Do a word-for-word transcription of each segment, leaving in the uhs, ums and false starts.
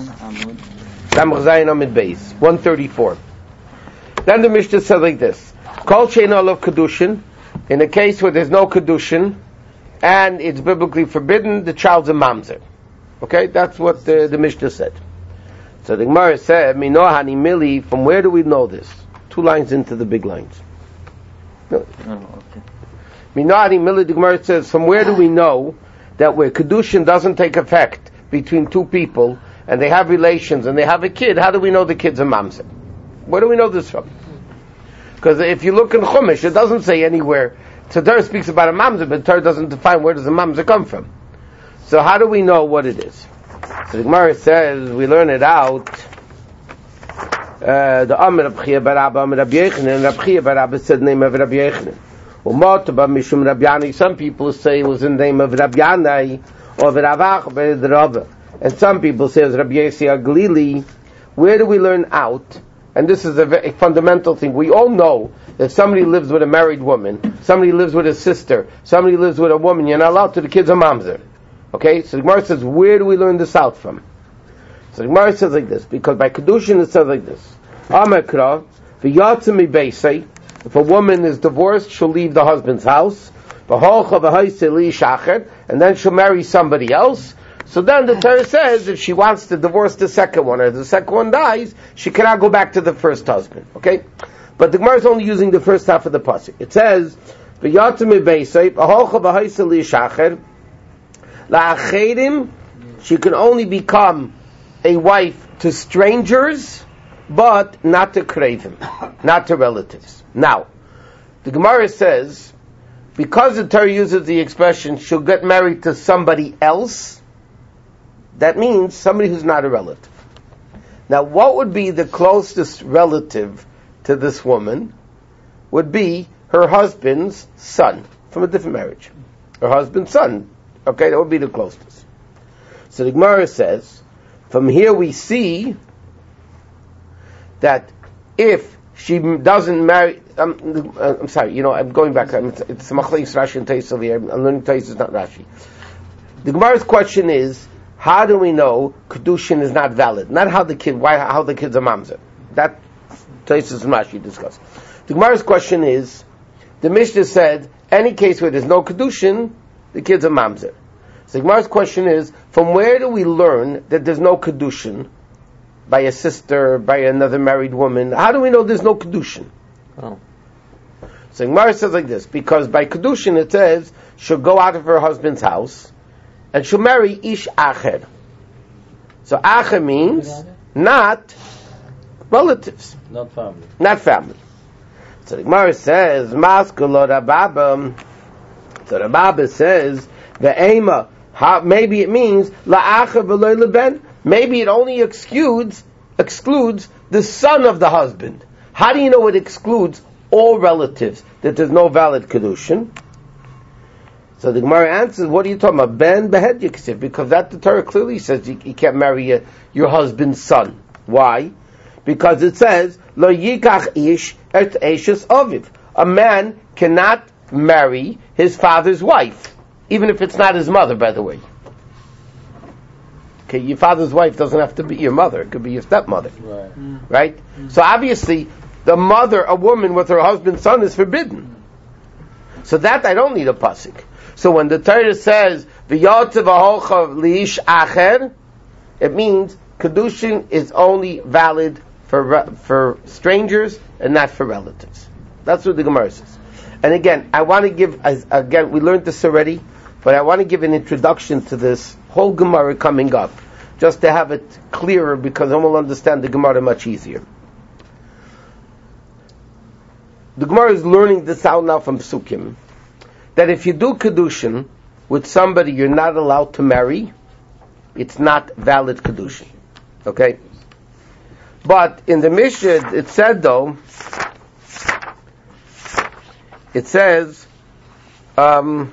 Samach Zayin Amid Beis, one thirty-four. Then the Mishnah says like this: Kol she'ein olav kedushin, in a case where there's no kedushin and it's biblically forbidden, the child's a mamzer. Okay, that's what the, the Mishnah said. So the Gemara said, "Mino hani mili." From where do we know this? Two lines into the big lines. No. Oh, okay. Mino hani mili. The Gemara says, from where do we know that where kedushin doesn't take effect between two people and they have relations and they have a kid? How do we know the kid's a mamzer? Where do we know this from? Because if you look in Chumash, it doesn't say anywhere. So Torah speaks about a mamzer, but Torah doesn't define where does a mamzer come from. So how do we know what it is? So the Gemara says, we learn it out. Uh, the Amr Rab Chia bar Abba Amr Rab Yechanan, Rab Chia bar Abba said the name of Rab Yechanan. Umotaba Mishum Rab Yanai. Some people say it was in the name of Rab Yanai or Rav Ach bar Rava. And some people say it was Rab Yesi Aglili. Where do we learn out? And this is a very fundamental thing. We all know that somebody lives with a married woman, somebody lives with a sister, somebody lives with a woman, you're not allowed to, the kid's a mamzer. Okay? So the Gemara says, where do we learn this out from? So the Gemara says like this, because by Kedushin it says like this. Amekra, v'yatzim mibeisei, if a woman is divorced, she'll leave the husband's house, v'holcha v'haisei li shacher, and then she'll marry somebody else. So then the Torah says if she wants to divorce the second one, or the second one dies, she cannot go back to the first husband. Okay? But the Gemara is only using the first half of the pasuk. It says, v'yatzim mibeisei, v'holcha v'haisei li shacher, la'achedim, she can only become a wife to strangers, but not to kravim, not to relatives. Now, the Gemara says, because the Torah uses the expression, she'll get married to somebody else, that means somebody who's not a relative. Now, what would be the closest relative to this woman? Would be her husband's son, from a different marriage. Her husband's son. Okay, that would be the closest. So the Gemara says, from here we see that if she doesn't marry, um, uh, I'm sorry, you know, I'm going back, I'm, it's Machlekes Rashi and Tais over here, I'm learning Tais, not Rashi. The Gemara's question is, how do we know Kedushin is not valid? Not how the kid, why, how the kid's a mamzer. That Tais and Rashi discuss. The Gemara's question is, the Mishnah said, any case where there's no Kedushin, the kid's a mamzer. So the Gemara's question is, from where do we learn that there's no Kedushin by a sister, by another married woman? How do we know there's no Kedushin? Oh. So the Gemara says like this, because by Kedushin it says, she'll go out of her husband's house, and she'll marry Ish Acher. So Acher means not relatives. Not family. Not family. So the Gemara says, Maskalo Rababa. So Rababa says, the Ema, maybe it means la'acher v'lo leben. Maybe it only excludes excludes the son of the husband. How do you know it excludes all relatives, that there's no valid kedushin? So the Gemara answers, what are you talking about? Ben behed yiksif, because that the Torah clearly says you, you can't marry a, your husband's son. Why? Because it says lo yikach ish et eshes aviv. A man cannot marry his father's wife, even if it's not his mother, by the way. Okay, your father's wife doesn't have to be your mother; it could be your stepmother, right? Mm. Right? Mm. So obviously, the mother, a woman with her husband's son, is forbidden. So that I don't need a pasuk. So when the Torah says v'yotzev aholcha liish acher, it means kedushin is only valid for for strangers and not for relatives. That's what the Gemara says. And again, I want to give, as, again, we learned this already, but I want to give an introduction to this whole Gemara coming up, just to have it clearer, because then we'll understand the Gemara much easier. The Gemara is learning this out now from Psukim, that if you do Kedushin with somebody you're not allowed to marry, it's not valid Kedushin. Okay? But in the Mishnah, it said though, it says, um,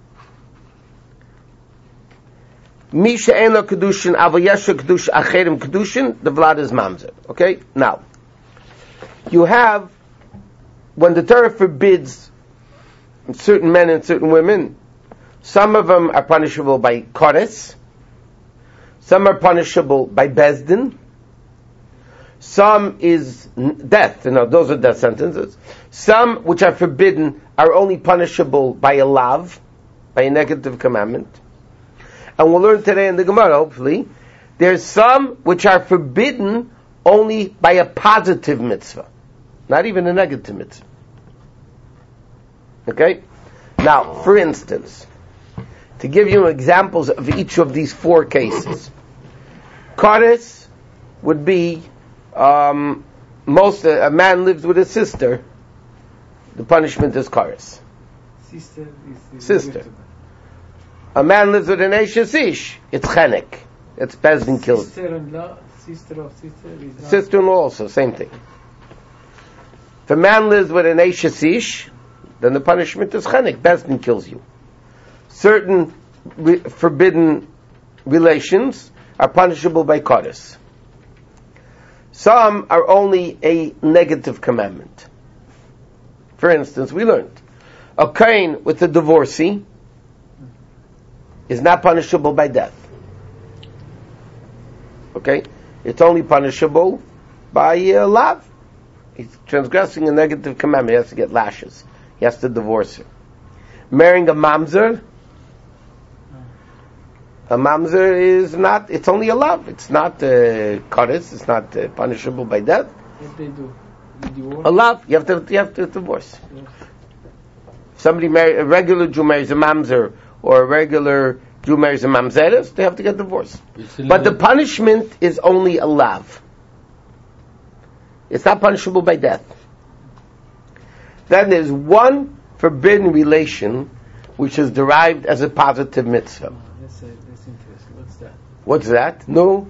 Misha eno kedushin, avayesha kedush acherim kedushin, the vlad is mamzer. Okay? Now, you have, when the Torah forbids certain men and certain women, some of them are punishable by kores, Some are punishable by Bezdin. Some is death. You know, those are death sentences. Some, which are forbidden, are only punishable by a lav, by a negative commandment. And we'll learn today in the Gemara, hopefully, there's some which are forbidden only by a positive mitzvah, not even a negative mitzvah. Okay? Now, for instance, to give you examples of each of these four cases, Kares would be um, most uh, a man lives with a sister. The punishment is Kares. Sister is Sister. A man lives with an Eishes Ish. It's Chenek. It's Bezdin kills. Sister-in-law, sister of sister is not. Sister-in-law also, same thing. If a man lives with an Eishes Ish, then the punishment is Chenek. Bezdin kills you. Certain re- forbidden relations are punishable by Kares. Some are only a negative commandment. For instance, we learned a Kain with a divorcee is not punishable by death. Okay? It's only punishable by uh, lav. He's transgressing a negative commandment. He has to get lashes. He has to divorce her. Marrying a mamzer, a mamzer is not, it's only a lav. It's not uh, kares. It's not uh, punishable by death. What they do? You divorce? A lav, you have to, you have to divorce. Yes. If somebody marry, a regular Jew marries a mamzer, or a regular Jew marries a mamzeres, they have to get divorced. But the punishment is only a lav. It's not punishable by death. Then there's one forbidden relation which is derived as a positive mitzvah. Oh, that's, uh, that's interesting. What's that? What's that? No.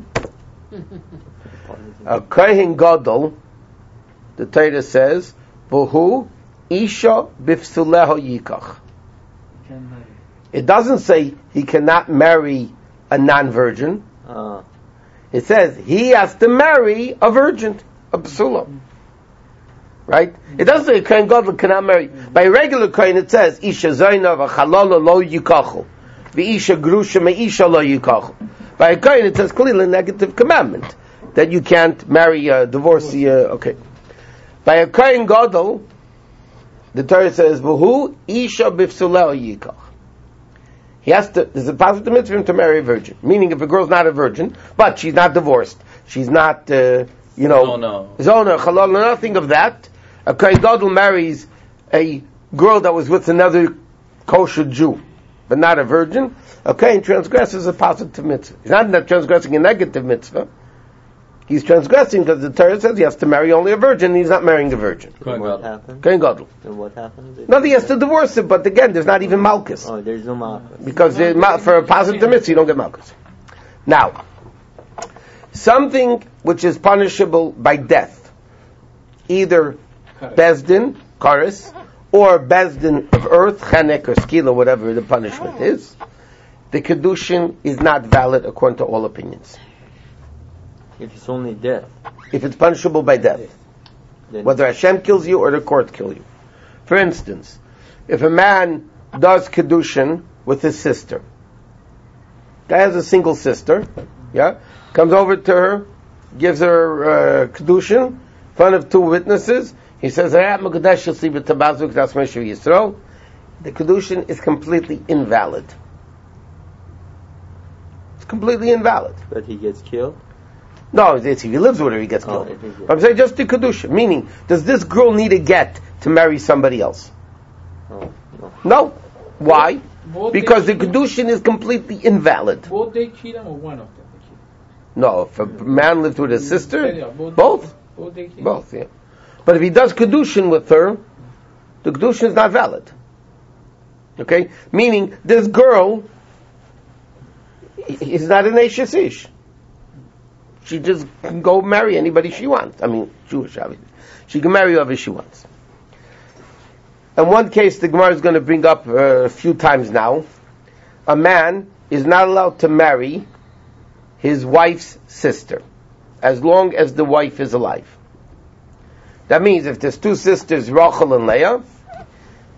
A kohen gadol, the Torah says, "V'hu isha bifsuleho yikach." You can marry. It doesn't say he cannot marry a non-virgin. Uh, It says he has to marry a virgin, a psula. Right? It doesn't say a kohen gadol cannot marry. By a regular kohen it says isha zayna v'chalala lo yikachu, v'isha grusha me'isha lo yikachu. By a kohen it says clearly a negative commandment that you can't marry a divorcee. Uh, okay. By a kohen gadol, the Torah says v'hu isha b'psuleo yikach. He has to, there's a positive mitzvah for him to marry a virgin. Meaning if a girl's not a virgin, but she's not divorced, she's not, uh, you know, no, zona, halal, nothing of that. A kohen gadol marries a girl that was with another kosher Jew, but not a virgin. A kohen transgresses a positive mitzvah. He's not transgressing a negative mitzvah. He's transgressing because the Torah says he has to marry only a virgin, and he's not marrying a virgin. Kohen what Gadol. happened? Kohen gadol. And what happened? No, he has to divorce it, but again, there's not even malchus. Oh, there's no malchus. Because there- ma- for a positive mitzvah, you don't get malchus. Now, something which is punishable by death, either bezdin, kares, or bezdin of earth, chenek or skila, whatever the punishment is, the kedushin is not valid according to all opinions. If it's only death, If it's punishable by death, then whether Hashem kills you or the court kills you. For instance, if a man does kedushin with his sister, guy has a single sister, yeah, comes over to her, gives her uh, kedushin in front of two witnesses. He says, the kedushin is completely invalid. It's completely invalid. but he gets killed. No, it's, if he lives with her, he gets Oh, killed. if he gets- I'm saying just the kedusha. Meaning, does this girl need a get to marry somebody else? Oh, no. No. Why? Both Because they the kill him? kedushin is completely invalid. Both they kill him or one of them they kill him? No, if a man lived with his sister, Yeah, both. both, Both they kill. both, yeah. But if he does kedushin with her, the kedushin is not valid. Okay, meaning this girl is not an Eishes Ish. She just can go marry anybody she wants. I mean, Jewish, obviously. She can marry whoever she wants. In one case, the Gemara is going to bring up uh, a few times now. A man is not allowed to marry his wife's sister as long as the wife is alive. That means if there's two sisters, Rachel and Leah,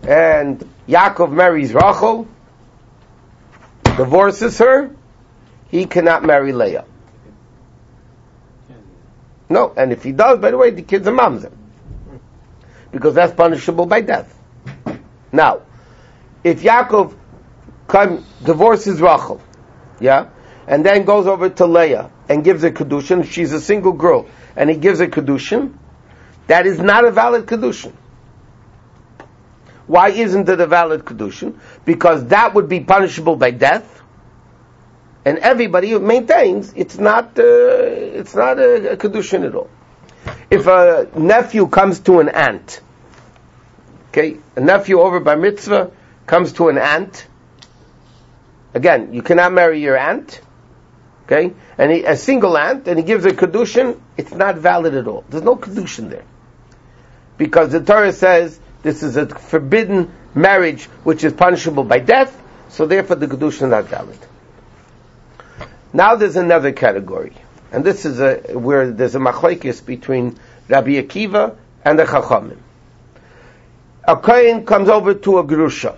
and Yaakov marries Rachel, divorces her, he cannot marry Leah. No, and if he does, by the way, the kid's a mamzer. Because that's punishable by death. Now, if Yaakov come, divorces Rachel, yeah, and then goes over to Leah and gives her kedushin, she's a single girl, and he gives her kedushin, that is not a valid kedushin. Why isn't it a valid kedushin? Because that would be punishable by death, and everybody maintains it's not uh, it's not a, a kedushin at all. If a nephew comes to an aunt, okay, a nephew over by mitzvah comes to an aunt. Again, you cannot marry your aunt, okay, and he, a single aunt, and he gives her kedushin. It's not valid at all. There's no kedushin there, because the Torah says this is a forbidden marriage, which is punishable by death. So therefore, the kedushin is not valid. Now there's another category, and this is a where there's a machlokes between Rabbi Akiva and the Chachamim. A kohen comes over to a gerusha.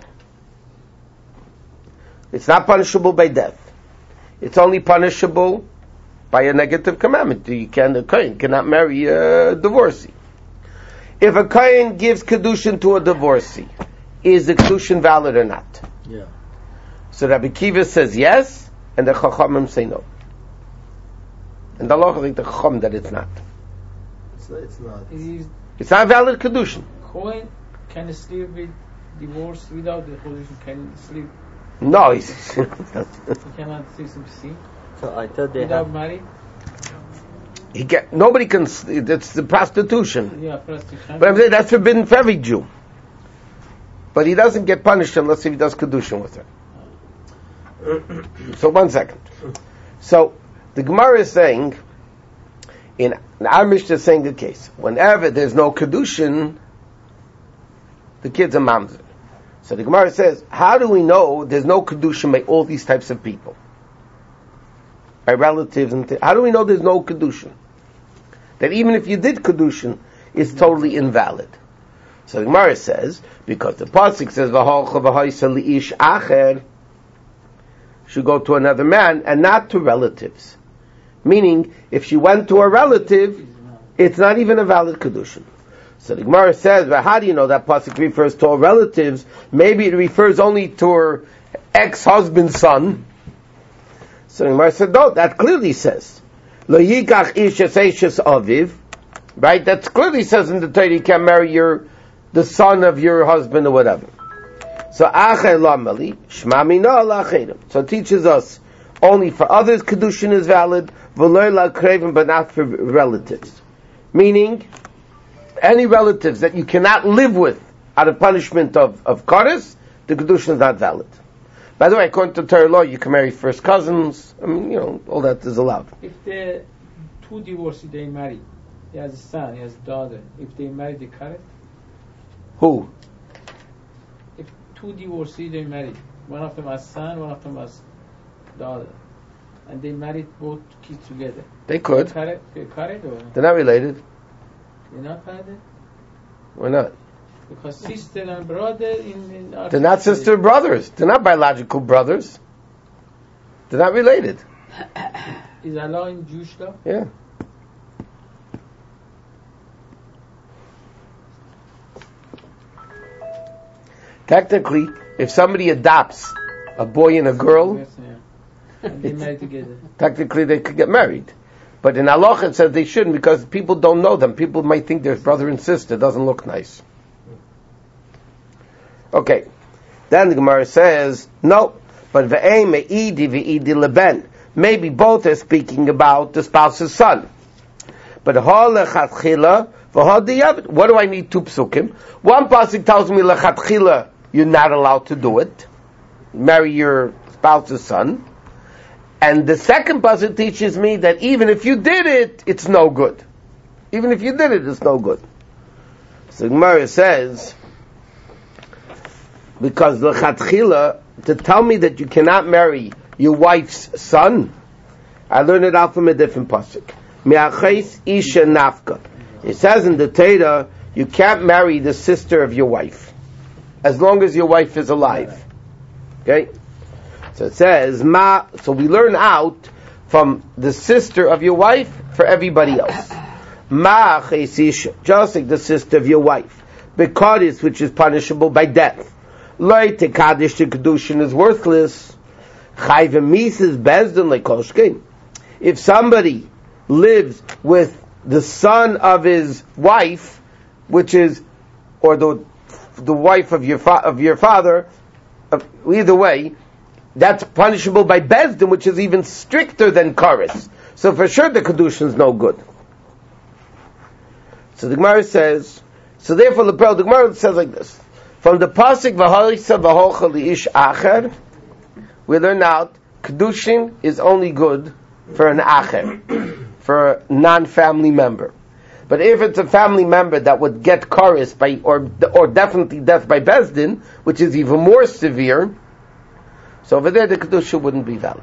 It's not punishable by death. It's only punishable by a negative commandment. You can, a kohen cannot marry a divorcee. If a kohen gives kedushin to a divorcee, is the kedushin valid or not? Yeah. So Rabbi Akiva says yes, and the Chachamim say no. And the Allah think the Chacham that it's not. It's not. It's not. Is It's not valid kedushin. Cohen can sleep with divorce without the position? Can sleep? No, he's He cannot see some see So I thought they without have. married. he get nobody can. It's the prostitution. Yeah, prostitution. But I'm saying that's forbidden for every Jew. But he doesn't get punished unless if he does kedushin with her. So one second. So the Gemara is saying, in our Mishnah is saying the case, whenever there's no kedushin, the kid's a mamzer. So the Gemara says, how do we know there's no kedushin by all these types of people? By relatives and th- how do we know there's no kedushin? That even if you did kedushin, it's totally invalid. So the Gemara says, because the pasuk says, "V'holcha v'hoisa li'ish acher," should go to another man and not to relatives. Meaning, if she went to a relative, it's not even a valid kedushin. So the Gemara says, but how do you know that pasuk refers to her relatives? Maybe it refers only to her ex-husband's son. So the Gemara said, no, that clearly says, Lo yikach ish eshes aviv, right? That clearly says in the Torah you can't marry your, the son of your husband or whatever. So acher lamali shma mina lacherim. So it teaches us only for others kedushin is valid, v'lo la'krevim, but not for relatives. Meaning, any relatives that you cannot live with out of punishment of of kares, the kedushin is not valid. By the way, according to Torah law, you can marry first cousins. I mean, you know, all that is allowed. If the two divorcees they marry, he has a son, he has a daughter. If they marry, they correct. Who? If two divorcees they marry, one of them has son, one of them has daughter, and they married both kids together. They could. Correct? They correct or They're not related. they're not correct? Why not? Because sister and brother in, in our They're not sister brothers. They're not biological brothers. They're not related. Is allowed in Jewish law? Yeah. Technically, if somebody adopts a boy and a girl, Yes, yeah. And they marry together. technically they could get married. But in Halacha it says they shouldn't because people don't know them. People might think they're brother and sister. It doesn't look nice. Okay. Then the Gemara says, no. But ve'ei me'idi ve'idi leben. Maybe both are speaking about the spouse's son. But ha lechatchila v'ha diyavet. What do I need two psukim? One pasuk tells me lechatchila you're not allowed to do it. Marry your spouse's son. And the second pasuk teaches me that even if you did it, it's no good. Even if you did it, it's no good. So the Gemara says, because l'chatchila, to tell me that you cannot marry your wife's son, I learned it out from a different pasuk. Me'achais isha nafka. It says in the Torah, you can't marry the sister of your wife, as long as your wife is alive. Okay? So it says, ma, so we learn out from the sister of your wife for everybody else. Ma chesisha, just like the sister of your wife. Bekadis, which is punishable by death. Loi tekadish to kedushin is worthless. Chayve mises bezdin like koshkein. If somebody lives with the son of his wife, which is, or the the wife of your fa- of your father, uh, either way, that's punishable by bezdin, which is even stricter than karis. So for sure the kedushin is no good. So the Gemara says, so therefore the the Gemara says like this: from the pasuk v'halisa v'holcha liish acher, we learn out kedushin is only good for an acher, for a non-family member. But if it's a family member that would get karis by, or or definitely death by bezdin, which is even more severe, so over there the kedusha wouldn't be valid.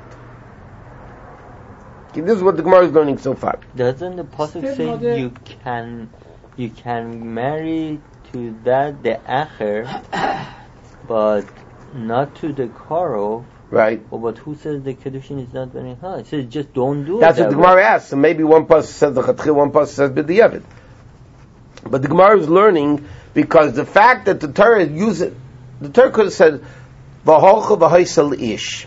Okay, this is what the Gemara is learning so far. Doesn't the pasuk say mother- you can you can marry to that the acher, but not to the karo? Right? Oh, but who says the kedushin is not very high? It says just don't do That's it. what the that Gemara way. asks. So maybe one pasuk says the chatchil, one pasuk says b'diavad. But the Gemara is learning because the fact that the Torah uses, the Torah could have said v'holcha v'haisa li'ish.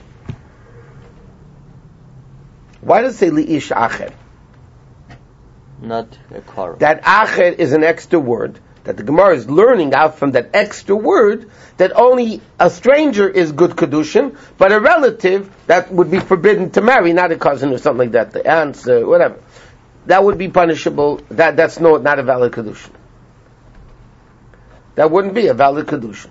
Why does it say li'ish acher? Not a karo. That acher is an extra word that the Gemara is learning out from that extra word that only a stranger is good kedushin, but a relative that would be forbidden to marry, not a cousin or something like that, the aunts, uh, whatever, that would be punishable. That that's no, not a valid kedushin. That wouldn't be a valid kedushin.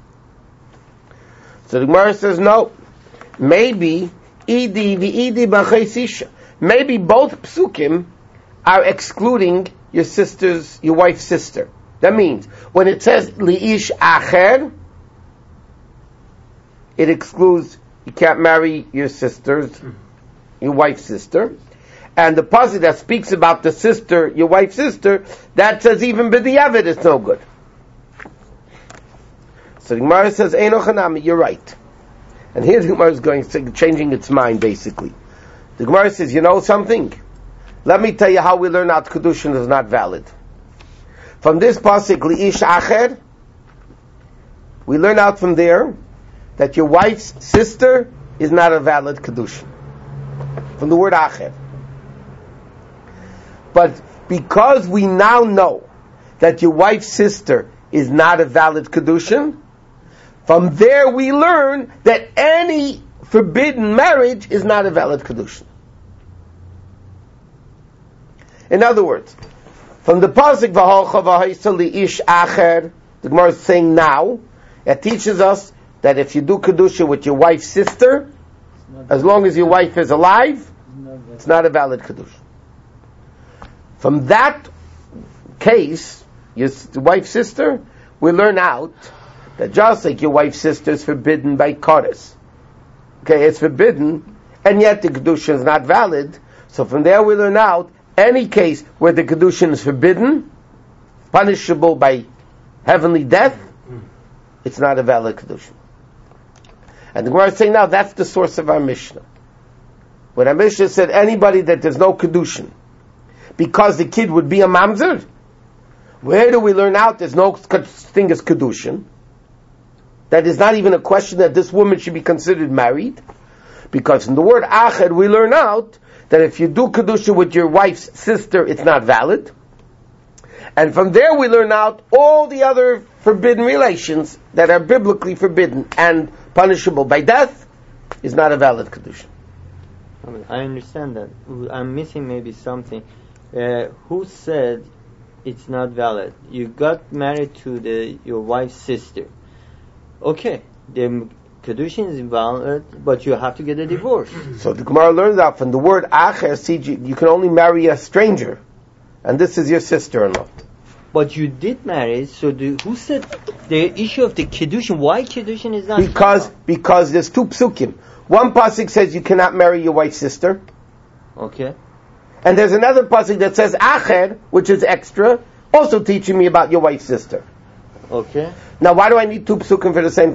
So the Gemara says no. Maybe idi v'idi b'chaisisha. Maybe both psukim are excluding your sister's, your wife's sister. That means, when it says li'ish acher, it excludes, you can't marry your sister's, your wife's sister. And the pasuk that speaks about the sister, your wife's sister, that says even b'diavad it's no good. So the Gemara says, Eino chanami, you're right. And here the Gemara is going, changing its mind basically. The Gemara says, you know something? Let me tell you how we learn out kedushin is not valid. From this pasuk li'ish acher, we learn out from there that your wife's sister is not a valid kedushin. From the word acher. But because we now know that your wife's sister is not a valid kedushin, from there we learn that any forbidden marriage is not a valid kedushin. In other words, from the pasuk v'holcha v'haisa li'ish acher, the Gemara is saying now, it teaches us that if you do kedusha with your wife's sister, as long as your wife is alive, it's not a valid kedusha. From that case, your wife's sister, we learn out that just like your wife's sister is forbidden by Kodesh, okay, it's forbidden, and yet the kedusha is not valid. So from there we learn out any case where the kedushin is forbidden, punishable by heavenly death, it's not a valid kedushin. And the Gemara is saying now that's the source of our Mishnah. When our Mishnah said anybody that there's no kedushin, because the kid would be a mamzer, where do we learn out there's no such thing as kedushin? That is not even a question that this woman should be considered married, because in the word acher we learn out that if you do kedusha with your wife's sister, it's not valid. And from there we learn out all the other forbidden relations that are biblically forbidden and punishable by death is not a valid kedusha. I mean, I understand that. I'm missing maybe something. Uh, who said it's not valid? You got married to the your wife's sister. Okay, the kedushin is valid, but you have to get a divorce. So the Gemara learns out from the word acher, see, you can only marry a stranger, and this is your sister-in-law. But you did marry, so the, who said the issue of the kedushin? Why kedushin is not Because valid? because there's two psukim. One pasuk says you cannot marry your wife's sister, Okay. and there's another pasuk that says acher, which is extra, also teaching me about your wife's sister. Okay. Now, why do I need two psukim for the same thing?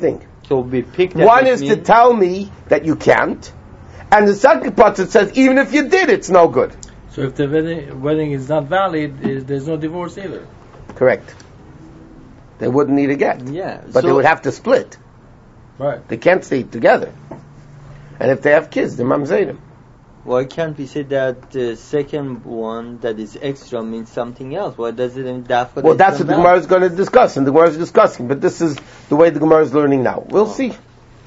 So we picked that. One is to tell me that you can't, and the second part that says even if you did, it's no good. So if the wedding, wedding is not valid, is, there's no divorce either. Correct. They wouldn't need a get. Yeah. But so they would have to split. Right. They can't stay together. And if they have kids, they're mamzerim. Why can't we say that the second one that is extra means something else? Why does it mean that? Well, that's what the Gemara is going to discuss, and the Gemara is discussing. But this is the way the Gemara is learning now. We'll oh. see.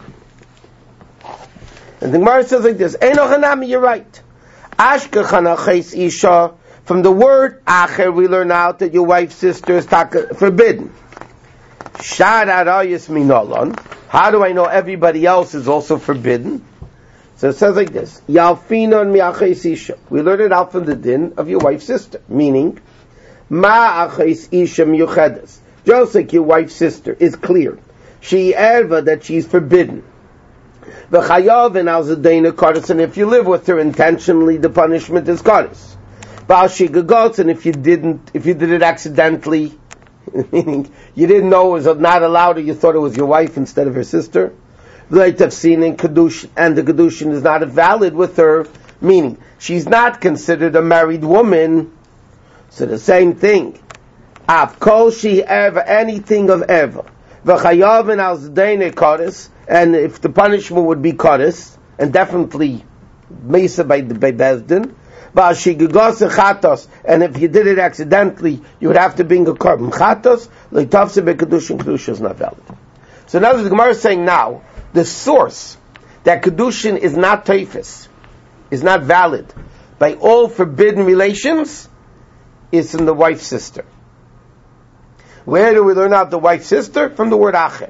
And the Gemara says like this: Eino chanami, you're right. Ashka chanaches isha. From the word acher, we learn out that your wife's sister is taka, forbidden. Shad arayis minolon. How do I know everybody else is also forbidden? So it says like this: Yalfinon miaches isha. We learn it out from the din of your wife's sister, meaning ma aches isha miyuchedes. Just like your wife's sister is clear, she erva that she's forbidden. V'chayav and al zedena kares, and if you live with her intentionally, the punishment is kares. Ba'al shigagot, and if you didn't, if you did it accidentally, meaning you didn't know it was not allowed, or you thought it was your wife instead of her sister. V'leitafsin and kedushin, and the kedushin is not valid with her, meaning she's not considered a married woman. So the same thing. Av kol she ever anything of ever. V'chayav and al zedena kares, and if the punishment would be kares, and definitely mesa by the by Bezdin. And if you did it accidentally, you would have to bring a carbon chatos. Like tafse bekedushin, kedusha is not valid. So now the Gemara is saying now the source that kedushin is not teifus, is not valid by all forbidden relations, is in the wife's sister. Where do we learn out the wife's sister? From the word acher.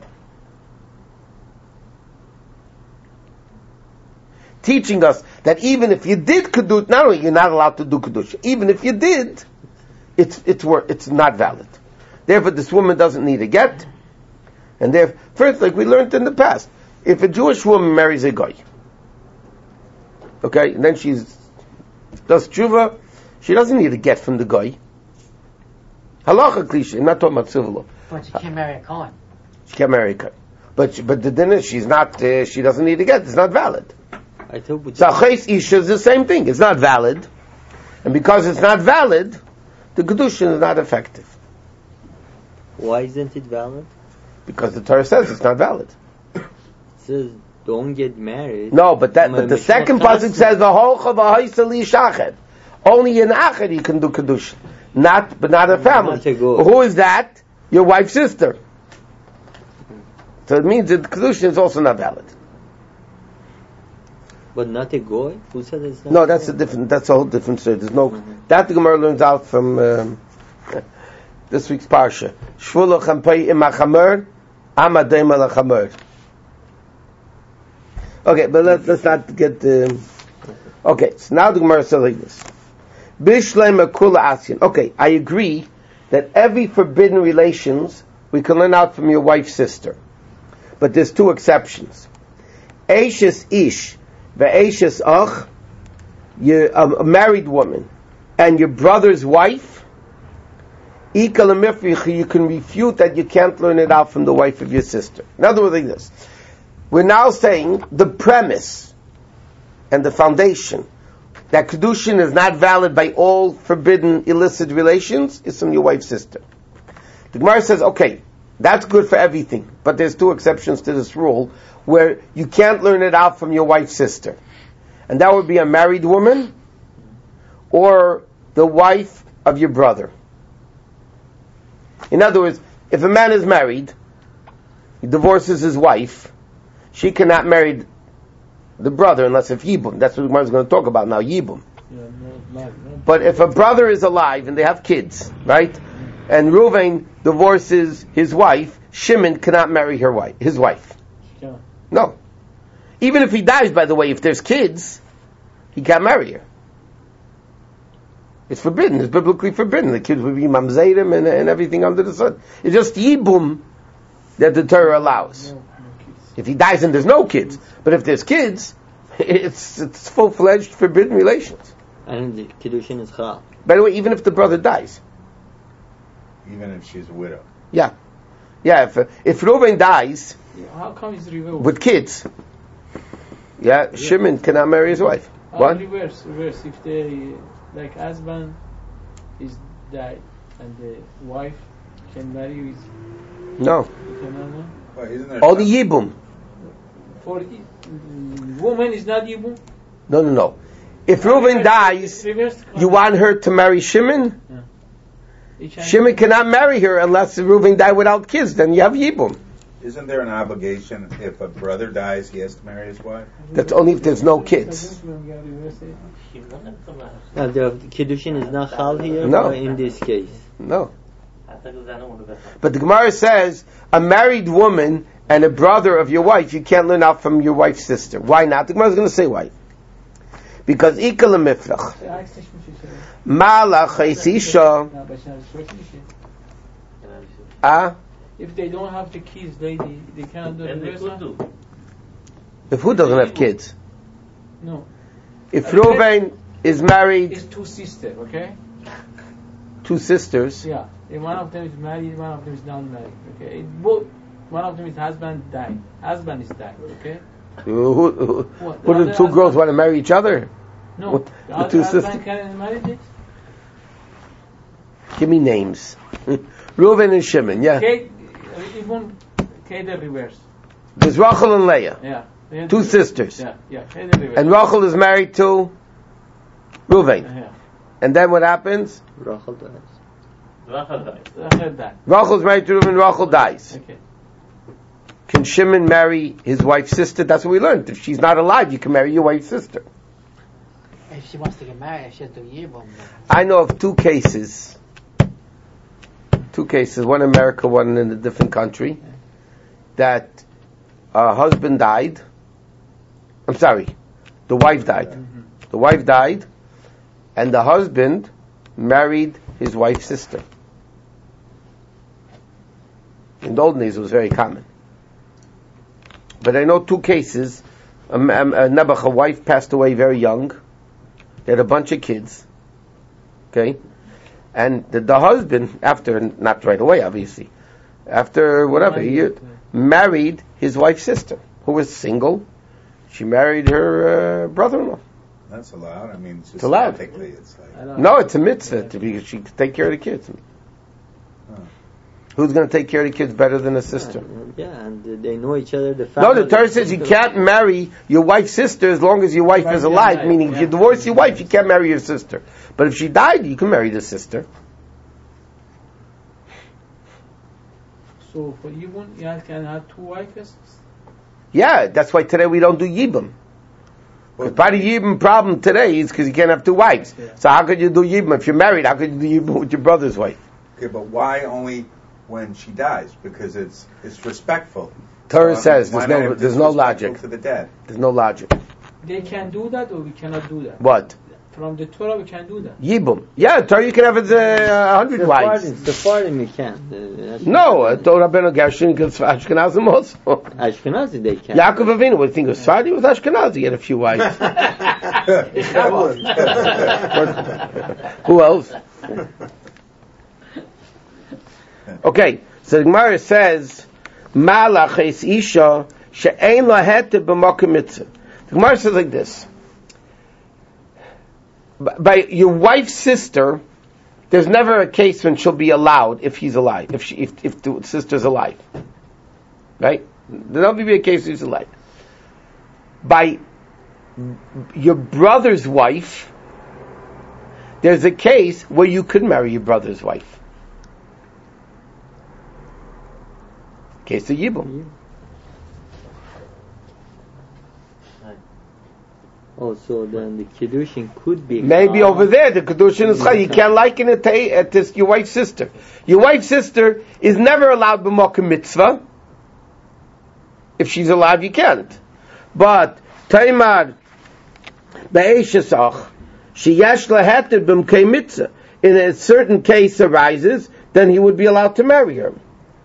Teaching us that even if you did kedusha, not only you're not allowed to do kedusha, even if you did, it's it's it's not valid. Therefore, this woman doesn't need a get. And therefore, first, like we learned in the past, if a Jewish woman marries a guy, okay, and then she's does tshuva, she doesn't need a get from the guy. Halacha cliche. I'm not talking about civil law. But she can't marry a Kohen. She can't marry a Kohen. But she, but the din is she's not. Uh, she doesn't need a get. It's not valid. I thought so Ches Isha is the same thing. It's not valid. And because it's not valid, the Kedushin is not effective. Why isn't it valid? Because the Torah says it's not valid. It says, don't get married. No, but that but the second pasuk says, V'holcha v'haisa li shachet. Only in Acher you can do Kedushin. Not, but not a family. Not a Who is that? Your wife's sister. So it means that the Kedushin is also not valid. But not a goy? Who said it's not? No, that's a different. That's a whole different story. There's no mm-hmm. that the Gemara learns out from um, this week's parsha. Shvula champei imachamer, amadei malachamer. Okay, but let's let's not get. Um, okay, so now the Gemara says like this: Bishlei makula asyan. Okay, I agree that every forbidden relations we can learn out from your wife's sister, but there's two exceptions. Eishes ish. Ve'eshes ach, you're a married woman, and your brother's wife, you can refute that you can't learn it out from the wife of your sister. In other words, like this. We're now saying the premise and the foundation that Kedushin is not valid by all forbidden illicit relations is from your wife's sister. The Gemara says, okay, that's good for everything, but there's two exceptions to this rule, where you can't learn it out from your wife's sister. And that would be a married woman or the wife of your brother. In other words, if a man is married, he divorces his wife, she cannot marry the brother unless if Yibum. That's what Gemara is going to talk about now, Yibum. Yeah, no, no, no. But if a brother is alive and they have kids, right? And Reuven divorces his wife, Shimon cannot marry her wife, his wife. Yeah. No. Even if he dies, by the way, if there's kids, he can't marry her. It's forbidden. It's biblically forbidden. The kids would be mamzerim and, and everything under the sun. It's just yibum that the Torah allows. No, no if he dies and there's no kids. But if there's kids, it's it's full-fledged forbidden relations. And the Kiddushin is chal. By the way, even if the brother dies. Even if she's a widow. Yeah. Yeah, if, if Reuven dies How come it's reversed? with kids, yeah, yeah. Shimon cannot marry his wife. Oh, what? Reverse, reverse. If they, like husband is died and the wife can marry with... No. Cannot, no? Well, isn't there Only Yibum. For mm, woman is not Yibum? No, no, no. If Reuven dies, you want her to marry Shimon? Yeah. Shimon cannot marry her unless Reuven died without kids. Then you have Yibum. Isn't there an obligation if a brother dies, he has to marry his wife? That's only if there's no kids. Now, the Kiddushin is not chal here no. in this case. No. But the Gemara says a married woman and a brother of your wife, you can't learn out from your wife's sister. Why not? The Gemara is going to say why. Because ikal mifrach. Malach isha. Ah. If they don't have the kids, they they, they cannot do the rest. If who doesn't have kids? No. If Reuven is married, it's two sisters, okay? Two sisters. Yeah. And one of them is married, one of them is not married. Okay. It both. One of them is husband died. Husband is died. Okay. Who, who, who, who do the two girls want to marry each other? No. What, the, the two husband sisters. can marry it. Give me names. Reuven and Shimon. Yeah. Okay. Even okay, the reverse. There's Rachel and Leah. Yeah. Two sisters. Yeah. Yeah. Okay, the reverse. And Rachel is married to Reuven. Yeah. And then what happens? Rachel dies. Rachel dies. Rachel dies. Rachel is married to Reuven. Rachel dies. Okay. Can Shimon marry his wife's sister? That's what we learned. If she's not alive, you can marry your wife's sister. If she wants to get married, she has to Yibum. I know of two cases. Two cases, one in America, one in a different country, that a husband died. I'm sorry, the wife died. Mm-hmm. The wife died, and the husband married his wife's sister. In the old days, it was very common. But I know two cases. A, a, a Nebuch, a wife passed away very young. They had a bunch of kids. Okay? And the, the husband, after, not right away obviously, after whatever, a year, married his wife's sister, who was single. She married her uh, brother-in-law. That's allowed. I mean, it's, it's allowed. It's like, no, it's a mitzvah to be, she can take care of the kids. Huh. Who's going to take care of the kids better than a sister? Yeah, and they know each other. The no, the Torah says you can't marry your wife's sister as long as your wife is alive. Yeah, meaning, yeah. If you divorce your wife, you can't marry your sister. But if she died, you can marry the sister. So for Yibum, you can have two wives? Yeah, that's why today we don't do Yibum. Well, part of the Yibum problem today is because you can't have two wives. Yeah. So how could you do Yibum? If you're married, how could you do Yibum with your brother's wife? Okay, but why only when she dies? Because it's it's respectful. Torah so, says there's no there's no logic. To the dead. There's no logic. They can do that, or we cannot do that. What? From the Torah, we can do that. Yibum. Yeah, Torah you can have a uh, hundred wives. The foreign you can. Uh, no, Torah Rabbeinu Gershon can Ashkenazim also. Ashkenazi they can. Yaakov Avinu would think of Sfardi with Ashkenazi. He had a few wives. Who else? Okay, so the Gemara says, Malach es isha she'ein lahet b'makom mitzvah. The Gemara says like this: by your wife's sister, there's never a case when she'll be allowed if he's alive, if she, if, if the sister's alive, right? There'll never be a case if he's alive. By your brother's wife, there's a case where you could marry your brother's wife. Case of Yibum. Oh, so then the Kiddushin could be... Maybe uh, over there, the Kiddushin is chai. You can't liken it to, uh, to your wife's sister. Your wife's sister is never allowed b'makom mitzvah. If she's alive, you can't. But, Taimar, be'eshesach, sheyesh laheter b'mkei mitzvah. In a certain case arises, then he would be allowed to marry her.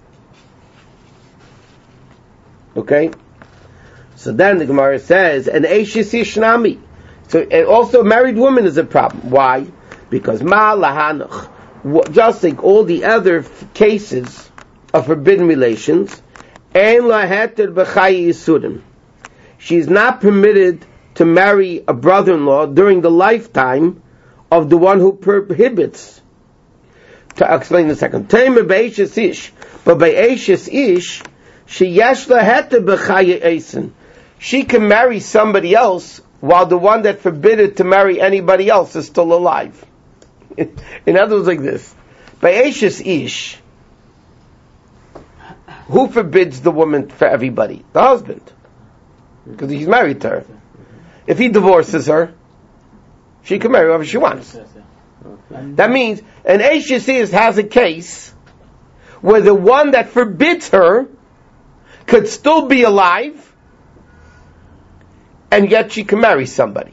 Okay? So then the Gemara says, an eishes yishnami. So and also a married woman is a problem. Why? Because ma lahanach. Just like all the other f- cases of forbidden relations. Ein la heter b'chayi yisurim. She's not permitted to marry a brother-in-law during the lifetime of the one who prohibits. To explain in a second. Tema be'eshes ish. But be'eshes ish, she yesh la heter b'chayi eisen. She can marry somebody else while the one that forbidden to marry anybody else is still alive. In other words, like this. Be'eshes ish. Who forbids the woman for everybody? The husband. Because he's married to her. If he divorces her, she can marry whoever she wants. That means an Eishes has a case where the one that forbids her could still be alive, and yet she can marry somebody.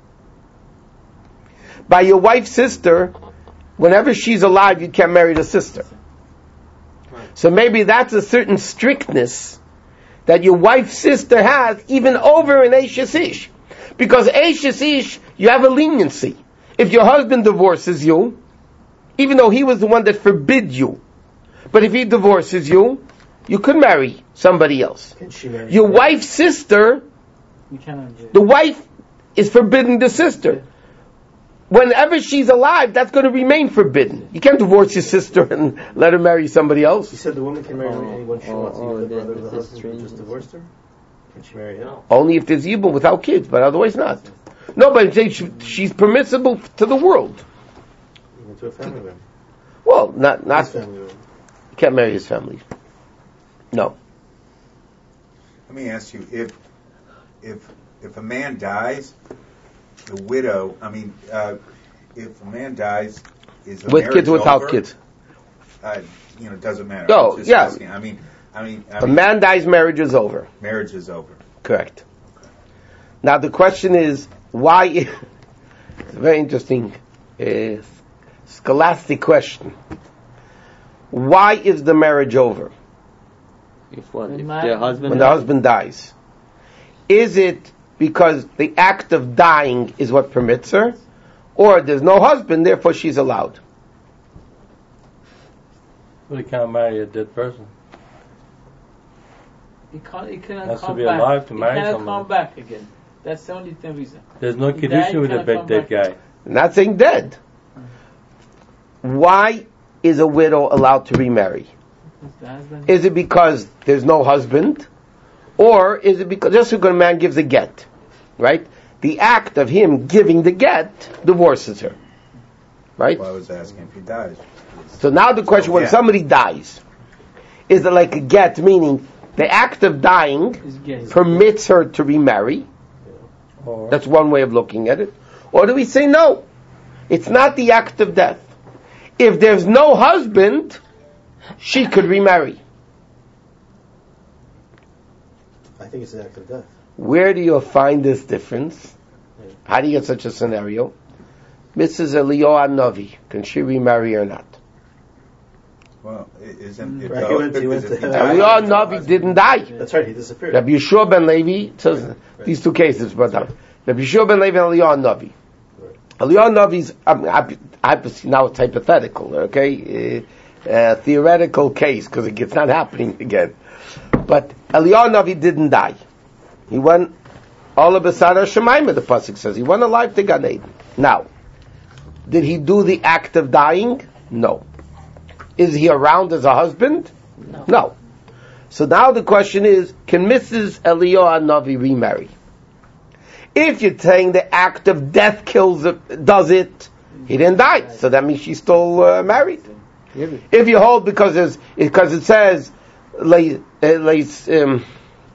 By your wife's sister, whenever she's alive, you can't marry the sister. So maybe that's a certain strictness that your wife's sister has even over an Eishes Ish. Because Eishes Ish, you have a leniency. If your husband divorces you, even though he was the one that forbid you, but if he divorces you, you could marry somebody else. Can she marry Your her? wife's sister, You cannot do it. the wife is forbidding the sister. Whenever she's alive, that's going to remain forbidden. You can't divorce your sister and let her marry somebody else. You said the woman can marry Oh, anyone she oh, wants, oh, even the that- brother of the that's husband who strange. just divorced her? Can she marry him? Only if there's Yibum without kids, but otherwise not. No, but I'm saying she, she's permissible to the world. Even to a family member. Well, not not His family member. you can't marry his family. No. Let me ask you, if if if a man dies, the widow, I mean, uh, if a man dies, is the With marriage kids, without over? kids. Uh, you know, it doesn't matter. No, I'm just yeah. asking. I mean, I mean, I A mean man dies, marriage is over. marriage is over. Correct. Now the question is, why? It's a very interesting, uh, scholastic question. Why is the marriage over If what? The If man- the husband when the husband dies? Is it because the act of dying is what permits her, or there's no husband, therefore she's allowed? Well, you can't marry a dead person. He can't. He cannot Has to come be back. alive to he marry cannot someone. come back again. That's the only thing reason. There's no He died, kedusha with a cannot big come dead back. guy. I'm not saying dead. Why is a widow allowed to remarry? It's the husband. Is it because there's no husband? Or is it because just because a man gives a get, right? The act of him giving the get divorces her, right? Well, I was asking if he dies. So now the question, when Yeah. somebody dies, is it like a get, meaning the act of dying Is gay. permits her to remarry? Or That's one way of looking at it. Or do we say no? It's not the act of death. If there's no husband, she could remarry. I think it's an act of death. Where do you find this difference? How do you get such a scenario? Missus Eliyahu Novi, can she remarry or not? Well, i- isn't it Right, though? he went- he Because went if to he hell. dies, Eliyahu it's a Novi husband. didn't die. That's right, he disappeared. Rabbi Yeshua ben Levi says these two cases, but uh, Rabbi Yeshua ben Levi and Eliyahu Novi. Eliyahu Novi's um, I, I, now it's hypothetical, okay, uh, uh, theoretical case because it's not happening again. But Eliyahu Novi didn't die. He went all of a sudden Shemaima. The pasuk says he went alive to Gan Eden. Now, did he do the act of dying? No. Is he around as a husband? No. No. So now the question is, can Missus Eliyahu Novi remarry? If you're saying the act of death kills it, does it, he didn't die, so that means she's still uh, married. If you hold because it's, because it says lay lay um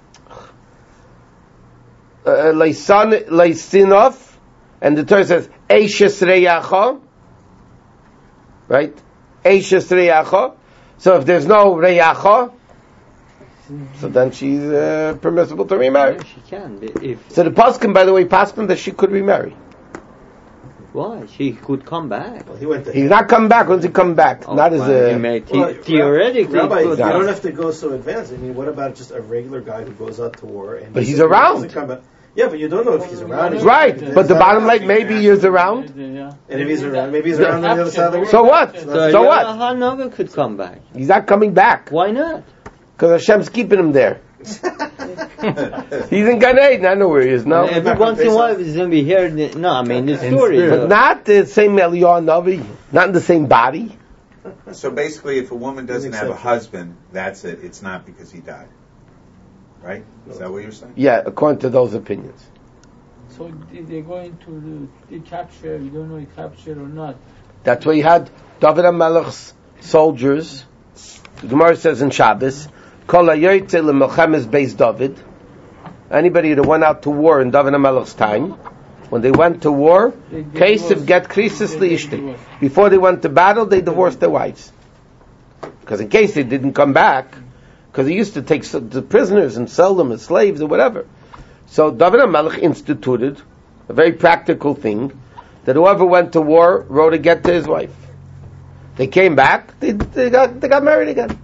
uh, lay son lay sinof, and the Torah says eishes reyacha, right? Eishes reyacha. So if there's no reyacha, so then she's uh, permissible to remarry. Yeah, she can. If So the paskin, by the way, paskin that she could remarry. why she could come back. Well, he went to He's not come back. When's he come back? Oh, not as well, a. he may the- Well, theoretically Rabbi, could. you Yeah. don't have to go so advanced. I mean, what about just a regular guy who goes out to war and But he's disappears, around. doesn't come back? Yeah, but you don't know if he's around. He's Right, around. but the bottom line, maybe he's around. Yeah. And if he's around, maybe he's around on the other side of the world. So what? So, So what? Hanaga could come back. He's not coming back Why not? because Hashem's keeping him there. He's in Gan Eden. I know where he is. No, Every once in a while he's going to be here. No, I mean, the story. but not the same Eliyahu Navi, not in the same body. So basically, if a woman doesn't have a husband, that's it. It's not because he died. Right? Is that what you're saying? Yeah, according to those opinions. So they're going to the capture. You don't know if capture or not. That's why you had David HaMelech's soldiers. The Gemara says in Shabbos, Kol hayoytze lemelchemes beis David. Anybody that went out to war in David HaMelech's time, when they went to war, They- they Kesef divorced. get krisis They- they liishti. divorced. Before they went to battle, they divorced their wives. Because in case they didn't come back, because he used to take s- the prisoners and sell them as slaves or whatever. So David HaMelech instituted a very practical thing, that whoever went to war wrote a get to his wife. They came back, they, they got they got married again.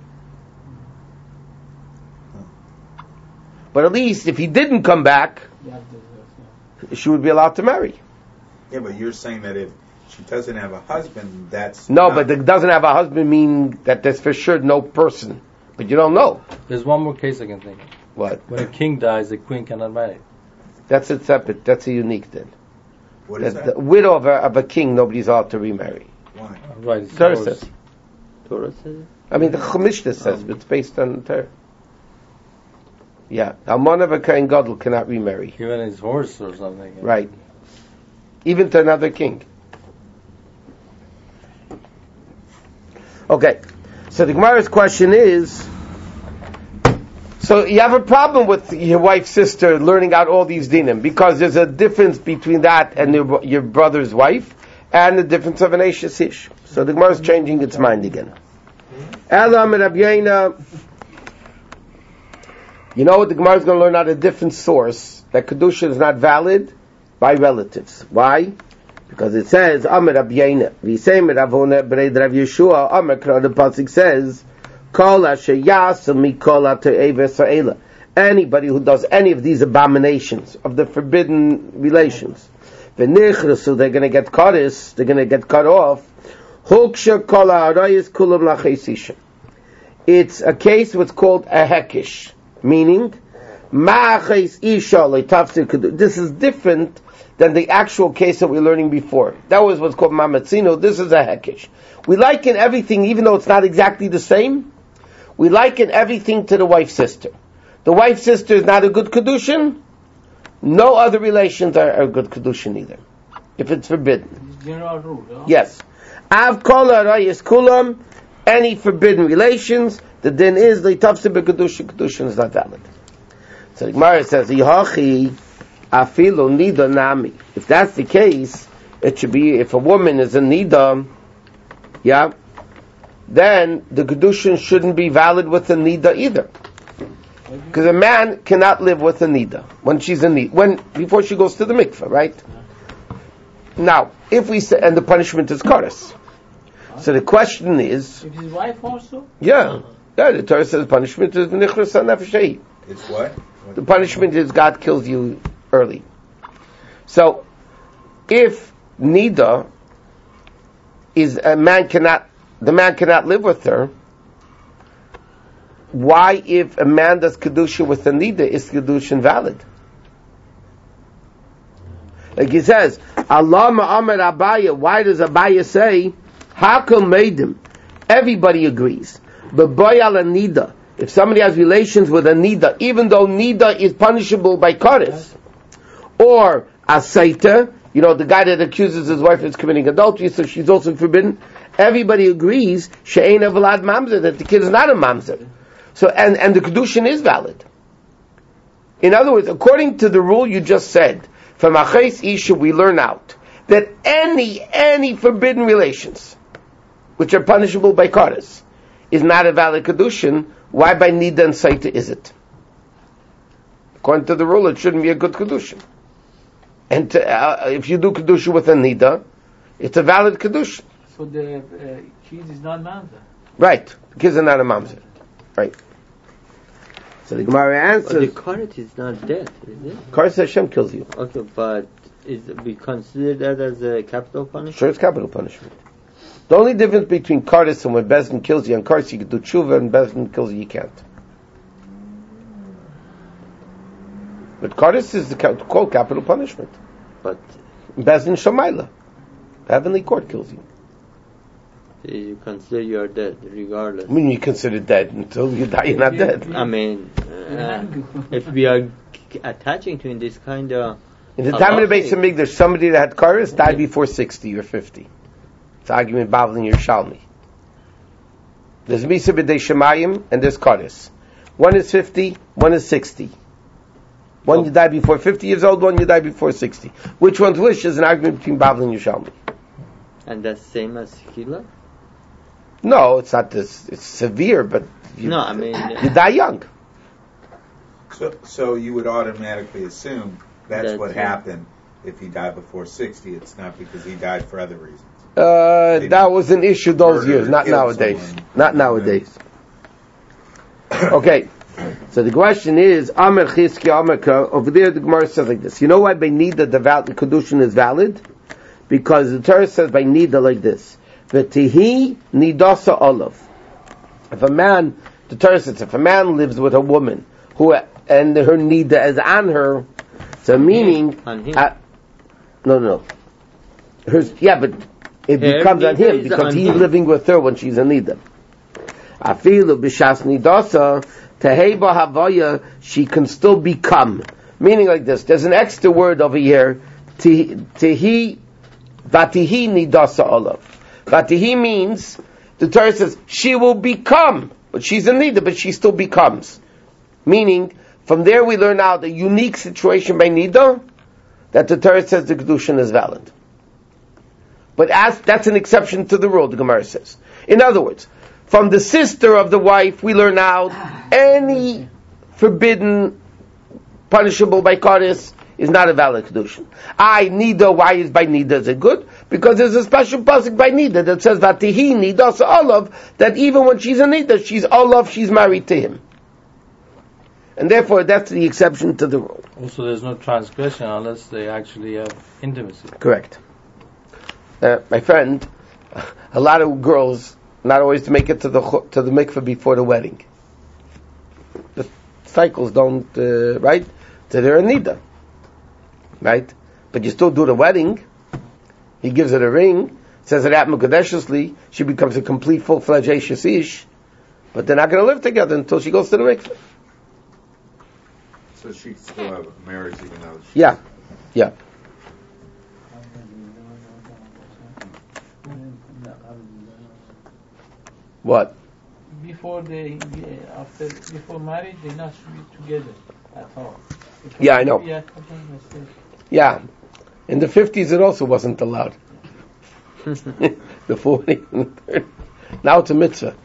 But at least if he didn't come back, You have to, she would be allowed to marry. Yeah, but you're saying that if she doesn't have a husband, that's No, not- but it doesn't have a husband mean that there's for sure no person. But you don't know. There's one more case I can think of. What? When a king dies, the queen cannot marry. That's a separate, that's a unique thing. What is That that? the widow of a, of a king, nobody's allowed to remarry. Why? Right. It's Torah divorce. says. Torah says it. I mean, the Chumash says, but it's based on the Torah. Yeah. Almon of a Kohen Gadol cannot remarry. Even his horse or something. Right. Even to another king. Okay. So the Gemara's question is, so you have a problem with your wife's sister learning out all these dinim, because there's a difference between that and your, your brother's wife, and the difference of an Eishes Ish. So the Gemara is changing its mind again. Elam Rabbi Yaina. You know what? The Gemara is going to learn out a different source that Kedusha is not valid by relatives. Why? Because it says, Amar Rabbi Yaina. V'yisem Rav Huna b'reid Rav Yeshua. Amar Kra, the pasuk says, Kol asher yasem mikol atei v'sa'ela. Anybody who does any of these abominations of the forbidden relations, v'nichrasu, they're going to get cut. They're going to get cut off. Huksha kol ha'arayis kulam lachesisha. It's a case what's called a hekish, meaning ma'achis isha le'tafsir kedu. This is different than the actual case that we were learning before. That was what's called mamatzino. This is a hekish. We liken everything, even though it's not exactly the same. We liken everything to the wife's sister. The wife's sister is not a good kedushin. No other relations are, are a good kedushin either, if it's forbidden. it's general rule. No? Yes. Av kol harayis kulam, any forbidden relations, the din is leitafse bekedushin, kedushin is not valid. So the Gemara says, Yihachi afilo nida nami. If that's the case, it should be, if a woman is a nida, yeah, then the kedushin shouldn't be valid with a nida either. Because a man cannot live with a nida when she's a nida, when before she goes to the mikveh, right? Now, if we say, and the punishment is kares. So the question is, If his wife also, yeah, yeah, the Torah says punishment is v'nichras nefesh. It's what? What? The punishment is God kills you early. So, if nida is a man cannot, the man cannot live with her. Why, if a man does kedusha with a nida, is kedusha invalid? Like he says, Allah ma'amar Abaya. Why does Abaya say, Hakel made him? Everybody agrees. But boy ala nida. If somebody has relations with a nida, even though nida is punishable by kares, or asaita, you know, the guy that accuses his wife of committing adultery, so she's also forbidden. Everybody agrees she'ein avalad mamzer, that the kid is not a mamzer. So and and the kedushin is valid. In other words, according to the rule you just said, from Achais Isha we learn out that any any forbidden relations, which are punishable by kares, is not a valid kedushin. Why by nida and saita is it? According to the rule, it shouldn't be a good kedushin. And to, uh, if you do kedushin with a nida, it's a valid kedushin. so the uh, kid is not mamzer. Right. The kids are not a mamzer. Right. So the Gemara But the answers, karet is not death, is it? Kares Hashem kills you. Okay, but is we consider that as a capital punishment? Sure, it's capital punishment. The only difference between Kares and when Bezdin kills you, and Kares you can do tshuva, and Bezdin kills you, you can't. But Kares is the, called capital punishment. But Bezdin Shamayla. The heavenly court kills you. you consider you are dead, regardless. I mean, you consider dead until you die, you're not dead. I mean, uh, if we are attaching to in this kind of... In the time of the Beis Hamikdash, somebody that had Kares died before sixty or fifty. It's argument Bavli and Yerushalmi. There's Misa B'dei Shemayim and there's Kares. One is fifty, one is sixty. One oh. you die before fifty years old, one you die before sixty. Which one's which is an argument between Bavli and Yerushalmi. And that's same as Chila? No, it's not this. It's severe, but you, no, I mean you die young. So, so you would automatically assume that's, That's what it. happened if he died before sixty. It's not because he died for other reasons. Uh, that was an issue those Murder, years, not kill nowadays. someone. Not nowadays. Okay, so the question is, Amar Chizki Amar, over there the Gemara says like this. You know why by Nida the val- the Kedushin is valid? Because the Torah says by Nida like this. V'tihi nidasa olav. If a man, the Torah says, if a man lives with a woman who and her Nida is on her, so meaning, on him. Uh, no, no, no. Hers, yeah, but it Her becomes on Nida him is because on he's him. living with her when she's a Nida. Afilu b'shas nidasa teheba havaya, she can still become. Meaning like this. There's an extra word over here. Tehi vatihi nidasa olav. Vatihi means the Torah says she will become, but she's a Nida, but she still becomes. Meaning, from there we learn out the unique situation by Nida that the Torah says the Kedushin is valid. But as that's an exception to the rule, the Gemara says. In other words, from the sister of the wife, we learn out any forbidden, punishable by Kares is not a valid Kedushin. I, Nida, why is by Nida is it good? Because there's a special pasuk by Nida that says, Vatihi Nida Olav, that even when she's a Nida, she's Olav, she's married to him. And therefore, that's the exception to the rule. Also, there's no transgression unless they actually have intimacy. Correct. Uh, my friend, a lot of girls not always to make it to the to the mikveh before the wedding. The cycles don't uh, right. So they're a nida, right? But you still do the wedding. He gives her a ring, says it at Mukadeshusly. She becomes a complete, full-fledged Eishes Ish. But they're not going to live together until she goes to the mikveh. So she still have a marriage even though she... Yeah, yeah. What? Before they, after, before marriage, they not should be together at all. Because Yeah, I know. yeah, something like this. Yeah. In the fifties, it also wasn't allowed. The forties and the thirties. Now it's a mitzvah.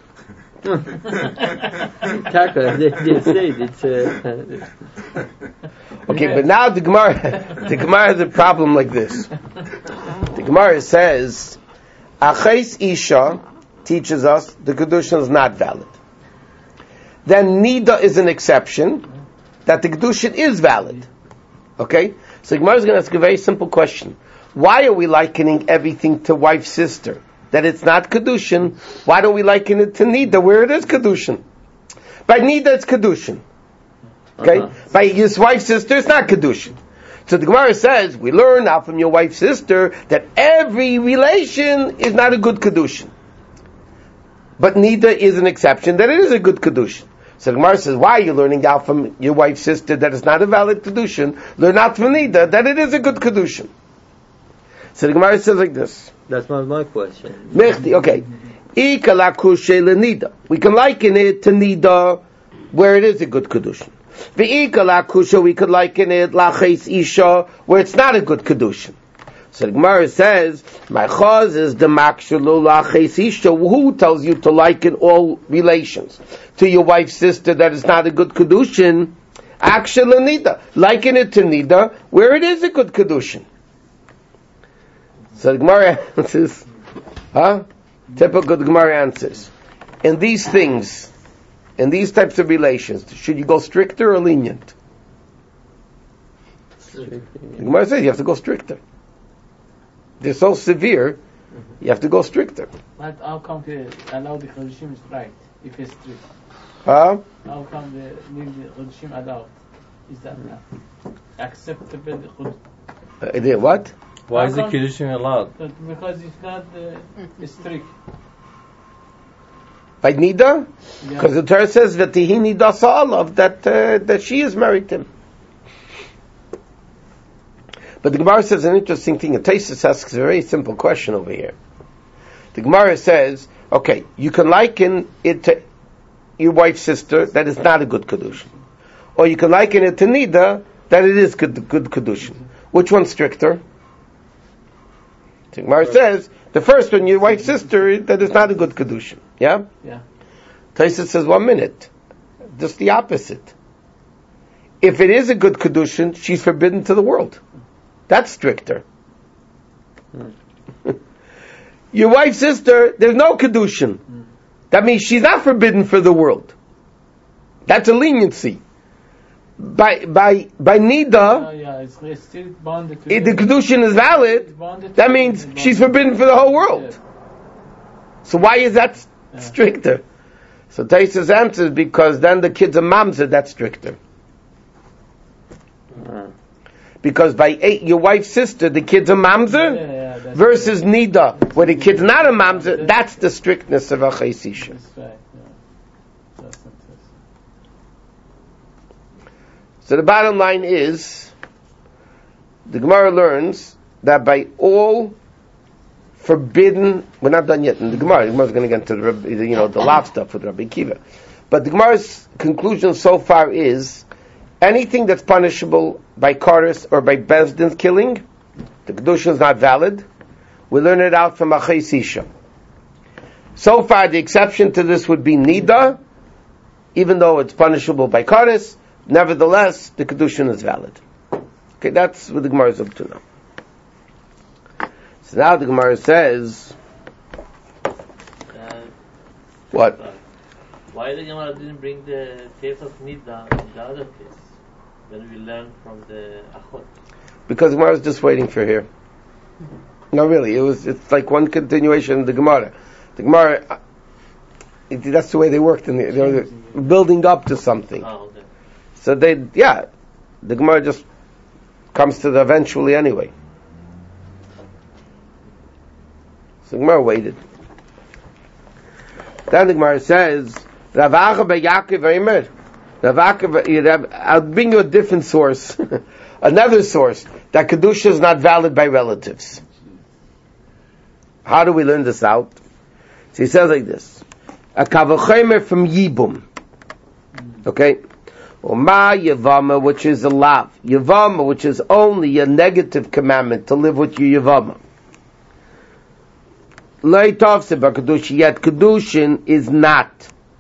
Taka, they, they say it's uh, Okay, but now the Gemara, the Gemara has a problem like this. The Gemara says, Achais Isha teaches us the Kedushin is not valid. Then Nida is an exception, that the Kedushin is valid. Okay? So the Gemara is going to ask a very simple question. Why are we likening everything to wife sister? That it's not Kedushin. Why don't we liken it to Nida, where it is Kedushin? By Nida, it's Kedushin. Okay? Uh-huh. By his wife's sister, it's not Kedushin. So the Gemara says, we learn now from your wife's sister that every relation is not a good Kedushin. But Nida is an exception that it is a good Kedushin. So the Gemara says, why are you learning out from your wife's sister that it's not a valid Kedushin? Learn out from Nida that it is a good Kedushin. So the Gemara says like this. That's not my question. Okay. We can liken it to Nida where it is a good Kedushin. We could liken it Lachais Isha where it's not a good Kedushin. So the Gemara says, my chaz is the Makshulu Lachais Isha. Who tells you to liken all relations to your wife's sister that is not a good Kedushin? Actually Nida. Liken it to Nida where it is a good Kedushin. So the Gemara answers, huh? Typical Gemara answers. In these things, in these types of relations, should you go stricter or lenient? The Gemara says you have to go stricter. They're so severe, you have to go stricter. But how come to allow the Chodeshim is right, if it's strict? Huh? How come the leave the Chodeshim allowed? Is that not acceptable? The Chod- Uh, they- what? Why How is the come- Kiddushin allowed? But because it's not uh, strict. By Nida? Because Yeah. the Torah says that he Nida Sa'alav, that uh, that she is married to him. But the Gemara says an interesting thing. And Taisus asks a very simple question over here. The Gemara says, okay, you can liken it to your wife's sister that is not a good Kedushin. Or you can liken it to Nida that it is good, good Kedushin. Which one's stricter? The Gemara says, the first one, your wife's sister, that is not a good Kedushin. Yeah? Yeah. Taisus says, one minute. Just the opposite. If it is a good Kedushin, she's forbidden to the world. That's stricter. Hmm. Your wife's sister, there's no Kedushin. Hmm. That means she's not forbidden for the world. That's a leniency. By by by Nida, Oh, yeah, it's, it's still bonded to if the Kedushin is valid, It's bonded to that the- means it's she's bonded- forbidden for the whole world. Yeah. So why is that Yeah. stricter? So Taisus answers, because then the kids are mamzer, that's stricter. Uh, Because by eight, your wife's sister, the kid's a mamzer, Yeah, yeah, that's versus Nida, where the kid's not a mamzer, that's the strictness of a chaysisha. That's right. Yeah. That's interesting. So the bottom line is, the Gemara learns that by all forbidden, we're not done yet in the Gemara, the Gemara's going to get into the, Rabbi- you know, the lav stuff with Rabbi Kiva. But the Gemara's conclusion so far is, anything that's punishable by Karis or by Bezdin's killing, the Kedusha is not valid. We learn it out from Achei Sisha. So far, the exception to this would be Nida, even though it's punishable by Karis, nevertheless, the Kedusha is valid. Okay, that's what the Gemara is up to now. So now the Gemara says, Uh, what? Why the Gemara didn't bring the case of Nida in the other case? When we learned from the Achot. Because the Gemara is just waiting for here. No, really, it was. It's like one continuation of the Gemara. The Gemara, uh, it, that's the way they worked, in the, they were building up to something. Oh, okay. So they, yeah, the Gemara just comes to the eventually anyway. So the Gemara waited. Then the Gemara says, Rav Acha bar Yaakov Eimer. Rav Acha bar- you have- I'll bring you a different source, another source, that Kedusha is not valid by relatives. How do we learn this out? So he says like this, a kavachemer from Yibum. Okay? Uma Yavama, which is a lav. Yavama, which is only a negative commandment, to live with your Yavama. Lei Tovse ba Kedusha, yet Kedushin is not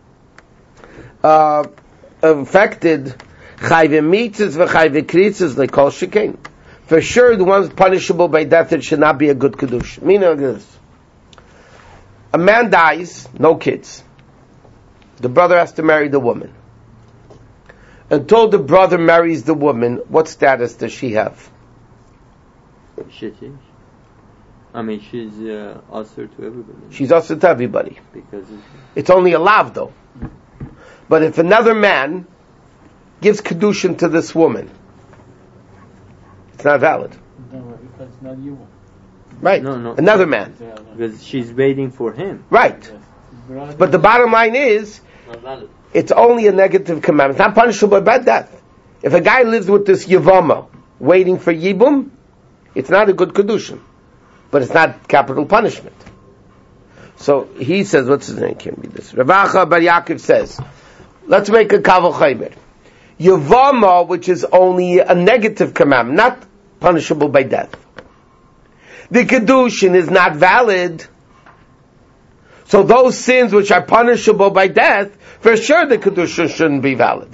uh, affected Chayve mitzvahs v'chayve kritzes like kol shekain. For sure, the ones punishable by death, it should not be a good Kedusha. Meaning this. A man dies, no kids. The brother has to marry the woman. Until the brother marries the woman, what status does she have? Shitty. I mean, she's uh, usher to everybody. She's also to everybody. Because it's, It's only a lav though. But if another man gives kedushin to this woman, it's not valid. No, because it's not you. Right? No, no. Another man. Yeah, no. because she's waiting for him. Right. Yes. Brother- But the bottom line is, Not valid. it's only a negative commandment. It's not punishable by death. If a guy lives with this yavama, waiting for yibum, it's not a good kedushin. But it's not capital punishment. So he says, what's his name? Can't be this. Rav Acha bar Yaakov says, let's make a kavol chaymer. Yavama, which is only a negative commandment, not punishable by death. The kedushin is not valid. So those sins which are punishable by death, for sure the kedushin shouldn't be valid.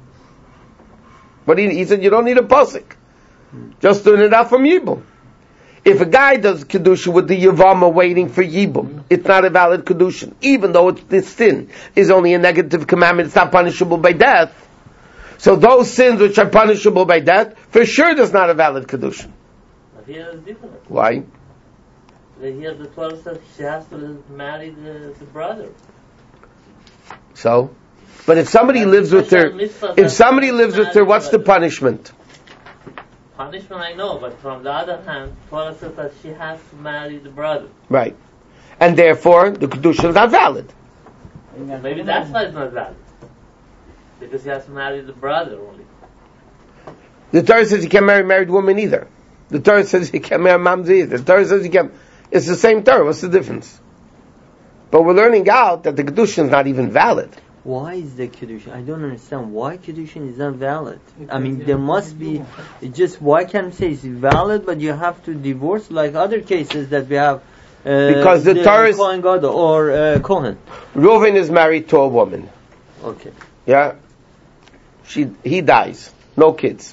But he, he said you don't need a pasuk. Just doing it out from Yibum. If a guy does kedusha with the yavama waiting for yibum, it's not a valid kedusha, even though it's, this sin is only a negative commandment. It's not punishable by death. So those sins which are punishable by death, for sure, there's not a valid kedusha. But here is different. Why? Here the Torah says she has to marry the, the brother. So, but if somebody And lives with her, mitzvah if says somebody lives with her, marry what's the brother. punishment? Punishment I know, but from the other hand, Torah says that she has to marry the brother. Right. And therefore, the kedusha is not valid. Maybe that's why it's not valid. Because she has to marry the brother only. The Torah says you can't marry a married woman either. The Torah says you can't marry mamza either. The Torah says you can't. It's the same Torah. What's the difference? But we're learning out that the kedusha is not even valid. Why is the kedusha? I don't understand why kedusha is not valid. I mean, there must be. It's just why can't we say it's valid, but you have to divorce like other cases that we have. Uh, Because the Torah is- Kohen Gadol or uh, Kohen. Reuven is married to a woman. Okay. Yeah. She he dies. No kids.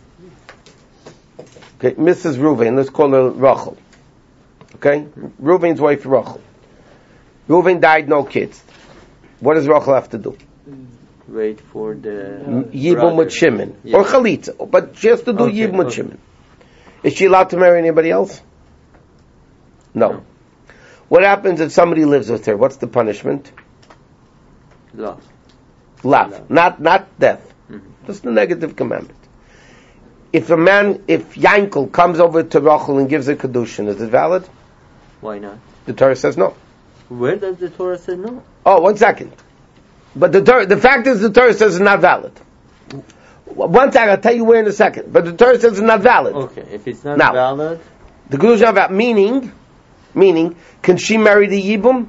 Okay, Missus Reuven, let's call her Rachel. Okay? Reuven's wife Rachel. Reuven died, no kids. What does Rachel have to do? Wait for the Yibum brother. with Shimon. Yeah. Or Chalitza. But she has to do Okay, Yibum with okay. Shimon. Is she allowed to marry anybody else? No. No. What happens if somebody lives with her? What's the punishment? Love. Lav. Lav. Not, not death. Mm-hmm. That's the negative commandment. If a man, if Yankel comes over to Rachel and gives her kedushin, is it valid? Why not? The Torah says no. Where does the Torah say no? Oh, one second. But the Torah, the fact is the Torah says it's not valid. One second, I'll tell you where in a second. But the Torah says it's not valid. Okay, if it's not Now, valid, The kedushin is not valid. Meaning, meaning, can she marry the Yibum?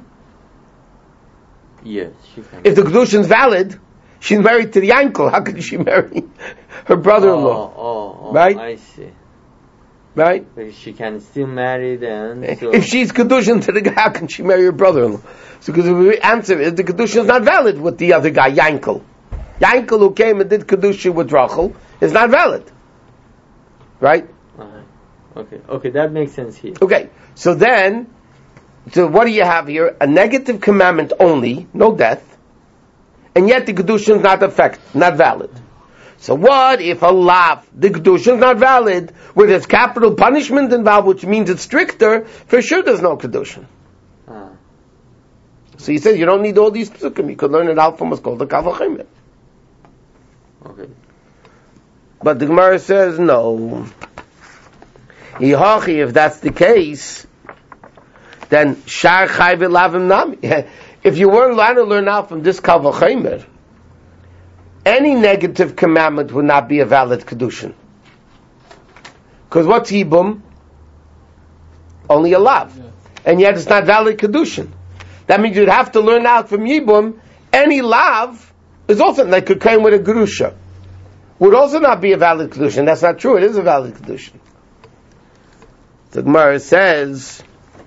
yes, she can. If the kedushin is valid, she's married to the Yankel. How can she marry her brother-in-law? Oh, oh, oh, Right? I see. Right? But she can still marry then. So If she's kedushin to the guy, how can she marry her brother-in-law? So, because the answer is the kedushin is not valid with the other guy, Yankel. Yankel, who came and did kedushin with Rachel, is not valid. Right? uh-huh. Okay, okay, that makes sense here. Okay. So then, so what do you have here? A negative commandment only, no death, and yet the kedushin is not effect, not valid. So what if a lav, the kedushin is not valid, where there's capital punishment involved, which means it's stricter? For sure, there's no kedushin. Ah. So he says you don't need all these psukim. You could learn it out from what's called the Kal V'chomer. Okay. But the Gemara says no. Yihachi, if that's the case, then shar chayv lavim nami. If you weren't allowed to learn out from this Kal V'chomer, any negative commandment would not be a valid kedushin. Because what's yibum? Only a lav, and yet it's not valid kedushin. That means you'd have to learn out from yibum. Any lav is also like a claim with a gerusha. Would also not be a valid kedushin. That's not true. It is a valid kedushin. The Gemara says,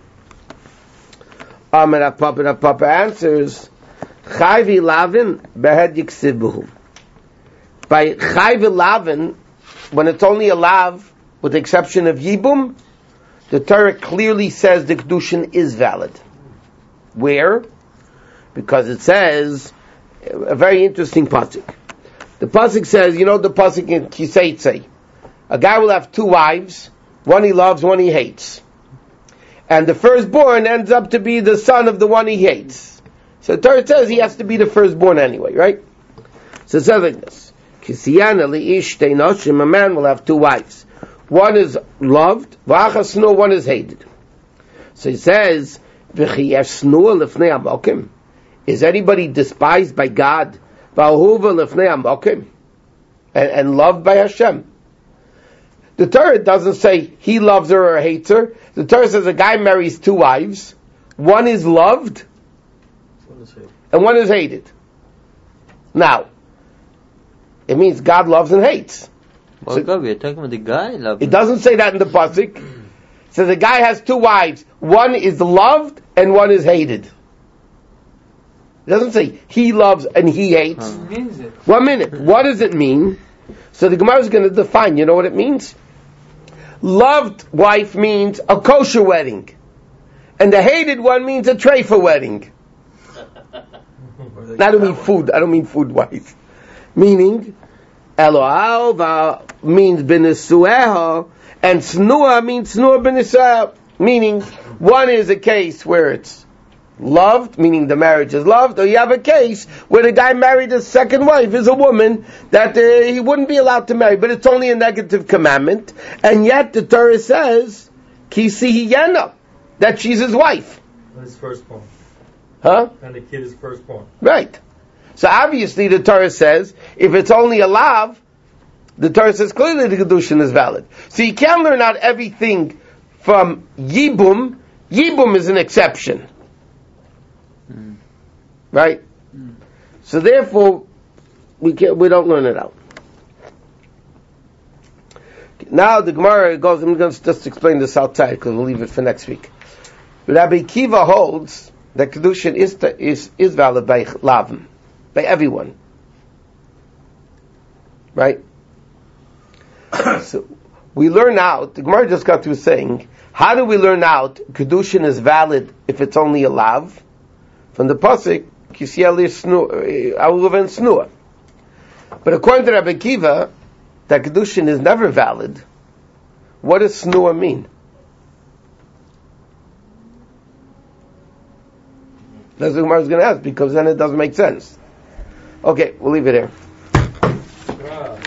Amar Papa Papa answers, Chayvi lavin behed yiksibuhu. By Chayvi lavin, when it's only a lav, with the exception of yibum, the Torah clearly says the kedushin is valid. Where? Because it says a very interesting pasuk. The pasuk says, you know the pasuk in Kiseitzei, a guy will have two wives, one he loves, one he hates, and the firstborn ends up to be the son of the one he hates. So the Torah says he has to be the firstborn anyway, right? So it says like this: Kisiyana liish shtei noshim, a man will have two wives. One is loved, v'achasnu, one is hated. So he says, v'chiyasnu lefnei amokim. Is anybody despised by God? V'ahuva lefnei amokim, and, and loved by Hashem. The Torah doesn't say he loves her or hates her. The Torah says a guy marries two wives. One is loved, and one is hated. Now, it means God loves and hates. Well, So- God, we're talking about the guy. Love It doesn't say that in the pasuk. It says the guy has two wives. One is loved and one is hated. It doesn't say he loves and he hates. Uh-huh. means it. One minute. What does it mean? So the Gemara is going to define. You know what it means? loved wife means a kosher wedding, and the hated one means a treifa wedding. I don't mean food. I don't mean food wife. Meaning, Eloalva means b'nesueha, and snua means snua b'nesueha. Meaning, one is a case where it's loved, meaning the marriage is loved, or you have a case where the guy married his second wife is a woman that uh, he wouldn't be allowed to marry, but it's only a negative commandment, and yet the Torah says, Kisi hiyena, that she's his wife. And his firstborn. Huh? And the kid is firstborn. Right. So obviously the Torah says, if it's only a lav, the Torah says clearly the Kedushin is valid. So you can't learn out everything from Yibum. Yibum is an exception. Mm. Right? Mm. So therefore, we can't, we don't learn it out. Now the Gemara goes, I'm going to just explain this outside because we'll leave it for next week. Rabbi Kiva holds that Kedushin is, is, is valid by Lavim, by everyone. Right? So we learn out, the Gemara just got through saying, how do we learn out Kedushin is valid if it's only a Lav? From the Pasuk, Snua. But according to Rabbi Kiva, that Kedushin is never valid. What does Snua mean? That's what Gemara is going to ask, because then it doesn't make sense. Okay, we'll leave it here.